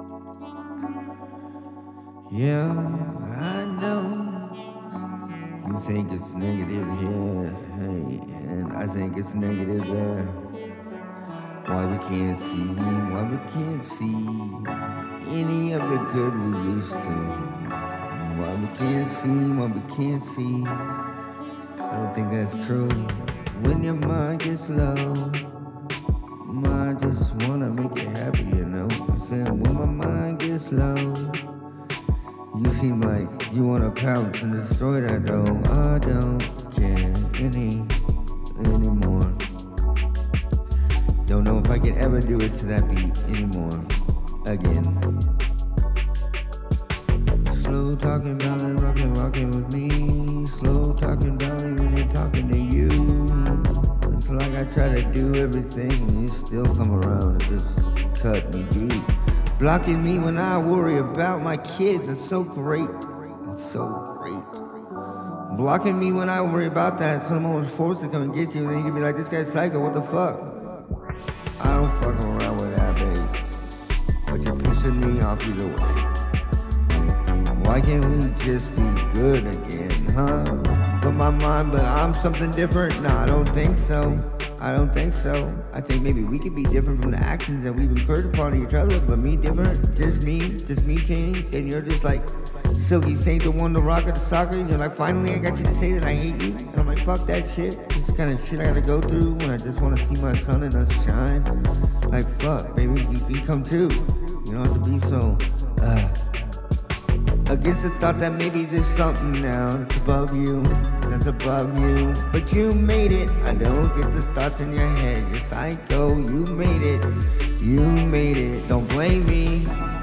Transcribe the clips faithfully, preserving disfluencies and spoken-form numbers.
Yeah, I know you think it's negative here, hey, and I think it's negative there. Why we can't see, why we can't see any of the good we used to. Why we can't see, why we can't see. I don't think that's true. When your mind gets low, mind just wanna make you happy, you know. I'm saying when my mind gets low, you seem like you wanna pounce and destroy that though. I don't care any anymore. Don't know if I can ever do it to that beat anymore. Again. Slow talking about it, rockin', rockin' with me. Slow talking about it when you're talking to you. It's like I try to do everything and you still come around and just cut me deep. Blocking me when I worry about my kids. That's so great. It's so great. Blocking me when I worry about that. Someone was forced to come and get you, and then you can be like, this guy's psycho, what the fuck? I don't fuck around with that, babe. But you're pissing me off either way. Why can't we just be good again, huh? But my mind, but I'm something different? Nah, I don't think so. I don't think so. I think maybe we could be different from the actions that we've incurred upon each other, but me different, just me, just me changed, and you're just like Silky Saint, the one to rock at the soccer, and you're like, finally I got you to say that I hate you, and I'm like, fuck that shit. This kind of shit I gotta go through when I just want to see my sun and us shine. Like, fuck, baby, you can come too. You don't have to be so, uh, against the thought that maybe there's something now that's above you, that's above you. But you made it. I don't get the thoughts in your head. You're psycho. You made it. You made it. Don't blame me.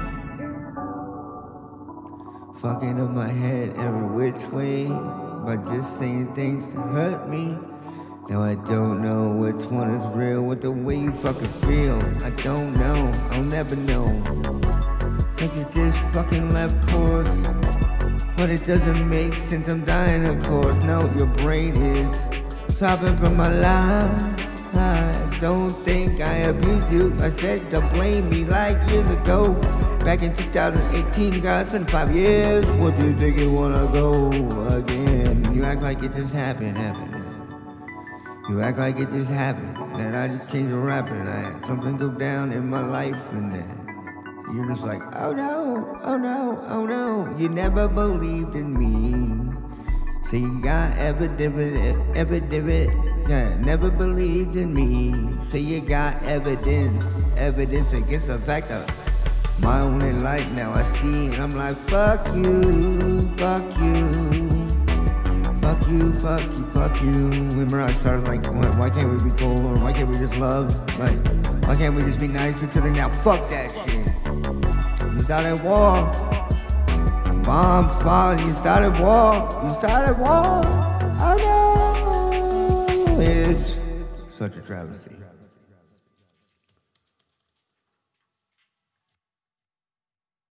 Fucking up my head every which way by just saying things to hurt me. Now I don't know which one is real with the way you fucking feel. I don't know. I'll never know. Cause you just fucking left course. But it doesn't make sense, I'm dying of course. No, your brain is stopping from my life. I don't think I abused you. I said to blame me like years ago. Back in two thousand eighteen, God, it's been five years. What you think you wanna go again? You act like it just happened, happened. You act like it just happened. That I just changed the rapping. I had something go down in my life and then you're just like, oh no, oh no, oh no. You never believed in me. So you got evidence, evidence, yeah, never believed in me. So you got evidence, evidence against the fact that my only light now I see. And I'm like, fuck you, fuck you, fuck you, fuck you, fuck you. Remember I started like, why can't we be cool? Or why can't we just love? Like, why can't we just be nice to each other now? Fuck that shit. You started war. Bomb fall. You started war. You started war. Oh no. It's such a travesty.